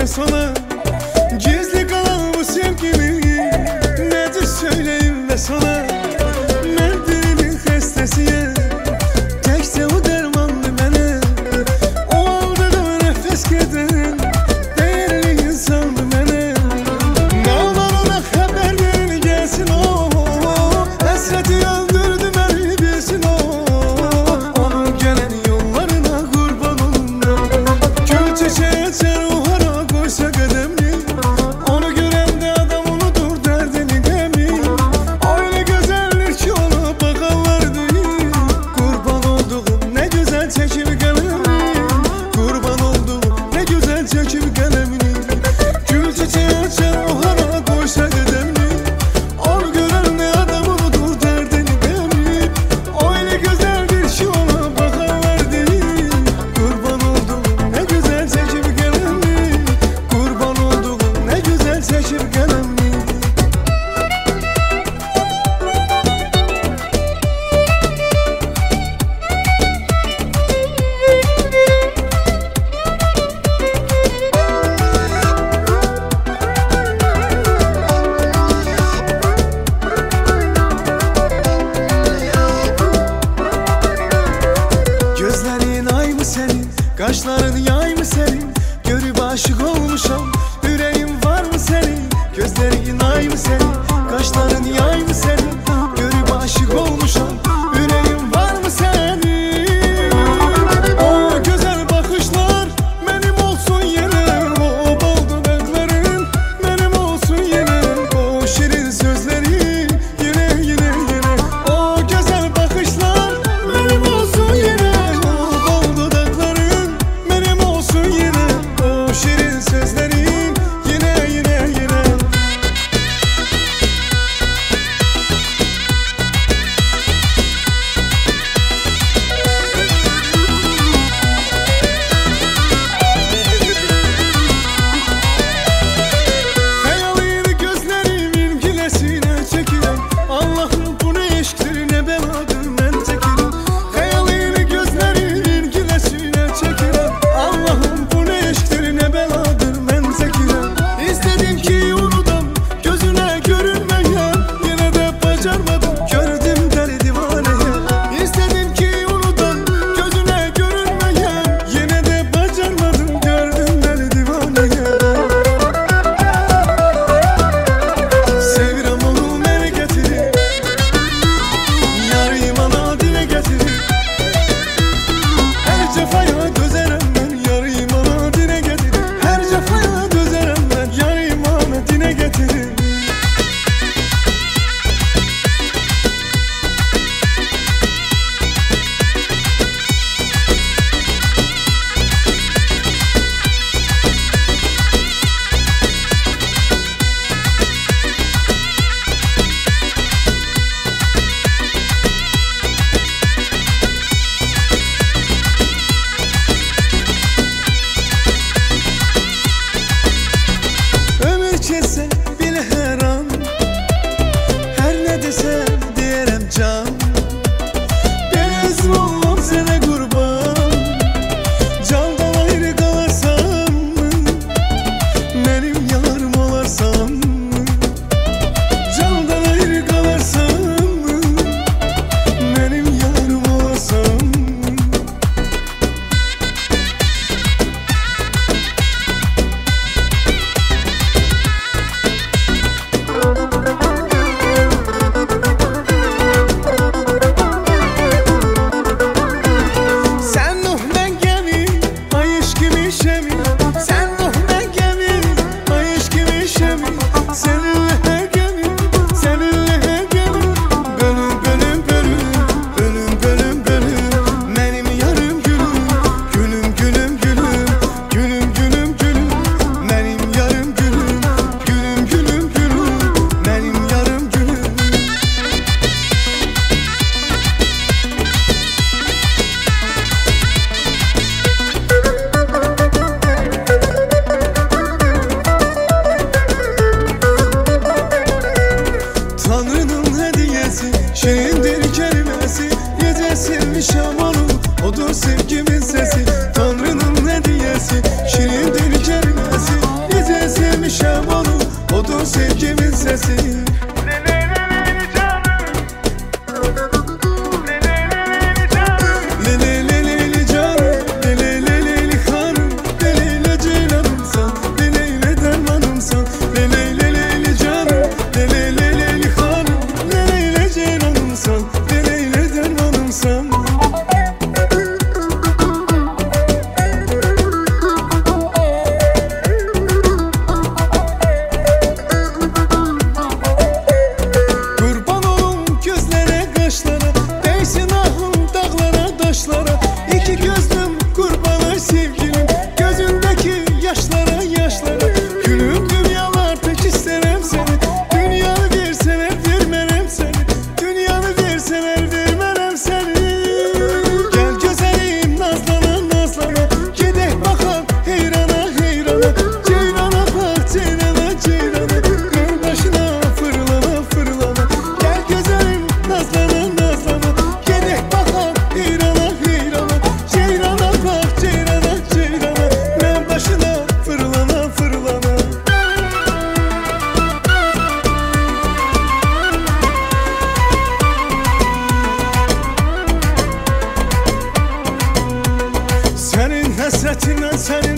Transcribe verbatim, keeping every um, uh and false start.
sona. Gizli kalan bu sevgimi nedir söyleyeyim ve sana. Ben birinin xəstəsiyəm, təkcə o dərmanlı mənə. O aldırdı nəfəs gedən değerli insandı mənə. Ne olur ona xəbər verin gəlsin o, həsrəti öldürdü məni bilsin o. Onun gələn yollarına qurban olum mən. Gül çiçeğe çər o hara qoysa qədəmini. Onu görəndə adam unudur dərdini qəmi. Öyle gözəldir ki ona baxanlar deyir. Qurban olduğum nə gözəl çəkib qələmini. Qurban olduğum nə gözəl çəkib qələmini. Gül çiçeğe çər o hara qoysa qədəmini. Onu görəndə adam unudur dərdini qəmi. Öyle gözəldir ki ona baxanlar deyir. Qurban olduğum nə gözəl çəkib qələmini. Qurban olduğum nə gözəl çəkib qələmini. Gözlerin ay mı senin, kaşların yay mı senin? Görüp aşık olmuşam, yüreğin var mı senin? Gözlerin ay mı senin, kaşların yay mı senin? Görüp aşık olmuşam, yüreğin var mı senin? O güzel bakışlar benim olsun yine. O bal dudakların benim olsun yine. O şirin sözleri yine yine yine. O güzel bakışlar benim olsun yine. O bal dudakların benim olsun yine. O şirin sözlerin yine yine yine. Hayalini gözlerimin gilesine çekilen. Allah'ım bu ne eşktir ne beladır ben çekilen. Hayalini gözlerimin gilesine çekilen. Allah'ım bu ne eşktir ne beladır ben çekilen. İstedim ki unudam gözüne görünmeyen. Yine de bacarmadım gördüm deli divaneye. İstedim ki unudam gözüne görünmeyen. Yine de bacarmadım gördüm deli divaneye. Sevirəm onu mənə gətirir. Yarıyım ana dilə gətirir. Hər cəfaya dözərəm mən. Yarıyım ana dilə gətirir. Hər cəfaya dözərəm mən. Yarıyım ana dilə gətirir. Ömür keçsə belə hər an, hər nə desəm deyərəm can. Belə üzüm olmam sənə qurban. Candan ayrı qalarsan mı? Mənim yarım olarsan mı? Candan ayrı qalarsan mı? Mənim yarım olarsan mı? Sen Nuh ben gemi, ay eşkimi şemi. Sen Nuh ben gemi, ay eşkimi şemi. Seninle her gemi, seninle her gemi. Bölüm bölüm bölüm, bölüm bölüm bölüm. Benim yarım gülüm, gülüm gülüm gülüm. Gülüm gülüm gülüm, benim yarım gülüm. Gülüm gülüm gülüm, benim yarım gülüm. Tanrı'nın hediyesi, şirindir kelimesi. Gece silmiş amanım, odur sevgimin sesi. Tanrı'nın hediyesi, şirindir kelimesi. sevgimin sesi. İki gözlüm kurbanı sevgilim, gözündeki yaşlara yaşlara. Gülüm dünyalar tek isterim seni, dünyanı verseler vermem seni, dünyanı verseler vermem seni. Gel güzelim nazlana nazlana, gidek bakalım heyrana heyrana. Ceyrana bak ceyrana ceyrana, kır başına fırlana fırlana. Gel güzelim nazlana nazlana, gidek bakalım heyrana heyrana. Ceyrana bak ceyrana ceyrana, ben başına fırlana fırlana. Senin hasretinden, senin